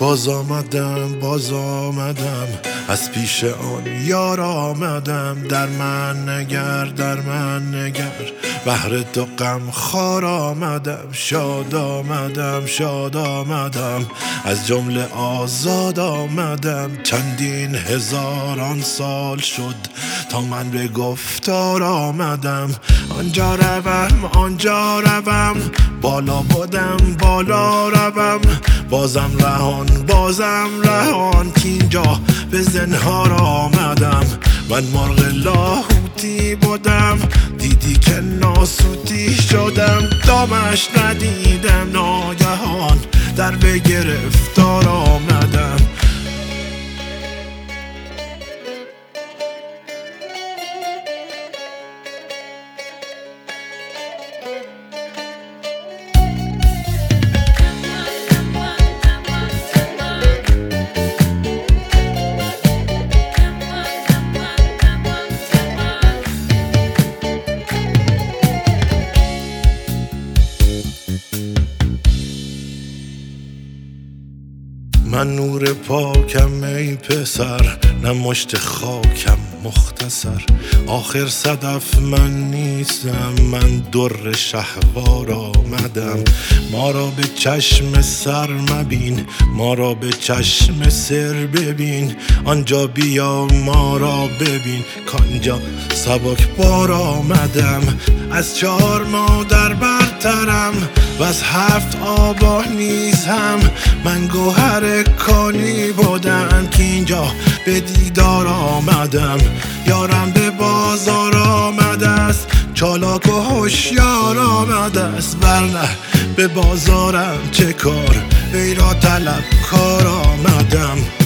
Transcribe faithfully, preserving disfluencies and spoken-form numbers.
باز آمدم باز آمدم از پیش آن یار آمدم. در من نگر در من نگر بهر تو غم خوار آمدم. شاد آمدم شاد آمدم از جمله آزاد آمدم. چندین هزاران سال شد تا من به گفتار آمدم. آنجا روم آنجا روم بالا بودم بالا روم. بازم رهان بازم رهان کینجا به زنهار آمدم. من مرغ لاهوتی بودم دیدی که ناسوتی شدم. دامش ندیدم ناگهان در به گرفتار آمدم. من نور پاکم ای پسر نه مشت خاکم مختصر. آخر صدف من نیستم من در شهوار آمدم. ما را به چشم سر مبین ما را به چشم سر ببین. آنجا بیا ما را ببین کانجا سبک بار آمدم. از چهار مادر برترم و از هفت آبا نیز هم. من گوهر کانی بودم که اینجا به دیدار آمدم. یارم به بازار آمده است چالاک و هوشیار آمده است. ورنه به بازارم چه کار وی را طلب کار آمدم.